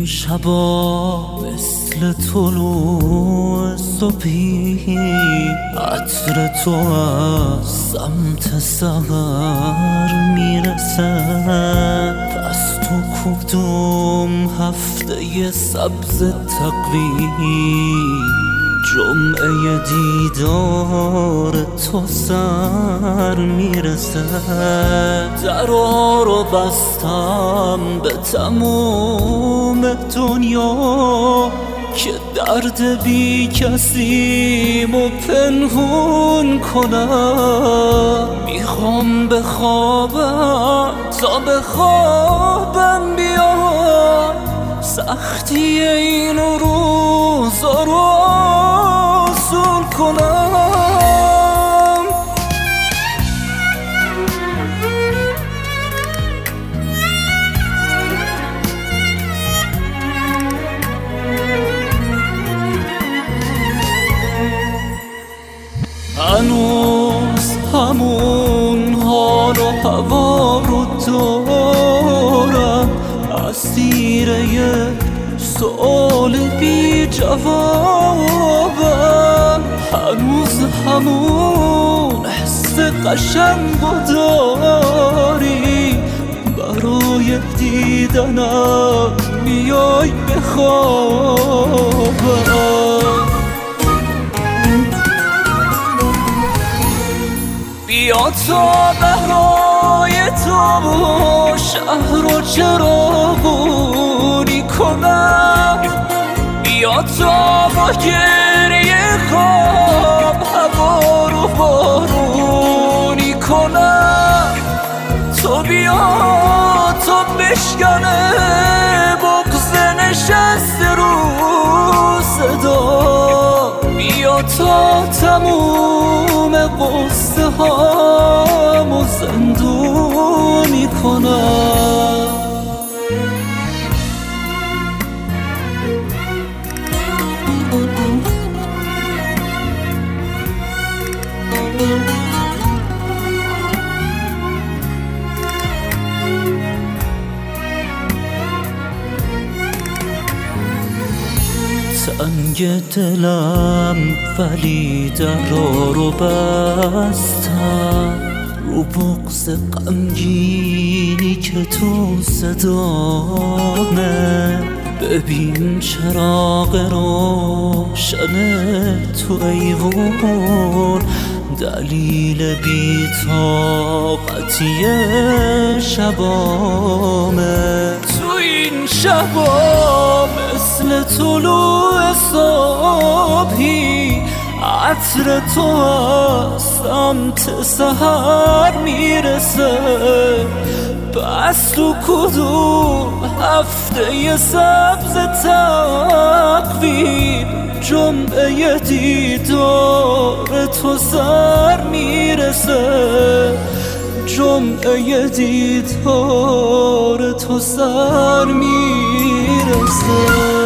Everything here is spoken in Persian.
این شبا مثل طلوع صبحی، عطر تو از سمت سحر میرسه. پس تو کدوم هفته سبز تقویم جمعه دیدار تو سر میرسه؟ درا رو بستم به تموم دنیا که درد بی کسیمو پنهون کنم. میخوام بخوابم تا به خوابم بیاد، سختی این روزا رو آسون کنم. هنوز همون حال و هوا رو دارم، اسیر یه سؤال بی جوابم. هنوز همون حس قشنگو داری، برای دیدنم میای به خوابم. بیا تا برای تو شهر رو چراغونی کنم، بیا تا با گریه خواب هوا رو بارونی کنم. تو بیا تا بشکنه بغض نشسته رو صدا، بیا تا تموم قصه هامو زندونی کنم. تنگ دلم ولی درا رو بستم، رو بغض غمگینی که تو صدامه. ببین چراغ روشن تو ایوون، دلیل بی‌طاقتی شبامه. تو این شبا مثل طلوع صبحی، عطر تو از سمت سحر میرسه. پس تو کدوم هفته سبز تقویم جمعه دیدار تو سر میرسه؟ جمعه دیدار تو سر میرسه.